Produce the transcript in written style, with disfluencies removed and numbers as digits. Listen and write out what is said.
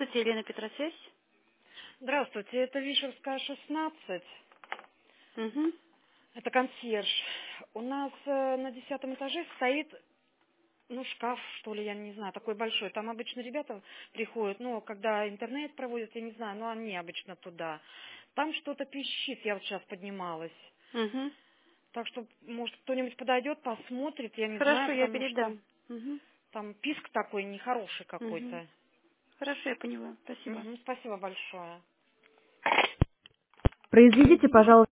Здравствуйте, Елена Петросвязь. Здравствуйте, это Вишерская, 16. Угу. Это консьерж. У нас на 10-м этаже стоит, шкаф, что ли, я не знаю, такой большой. Там обычно ребята приходят, когда интернет проводят, я не знаю, но они обычно туда. Там что-то пищит, я вот сейчас поднималась. Угу. Так что, может, кто-нибудь подойдет, посмотрит, я не знаю, Хорошо, я потому что передам. Угу. там писк такой нехороший Угу. какой-то. Хорошо, я поняла. Спасибо. Спасибо большое. Произведите, пожалуйста,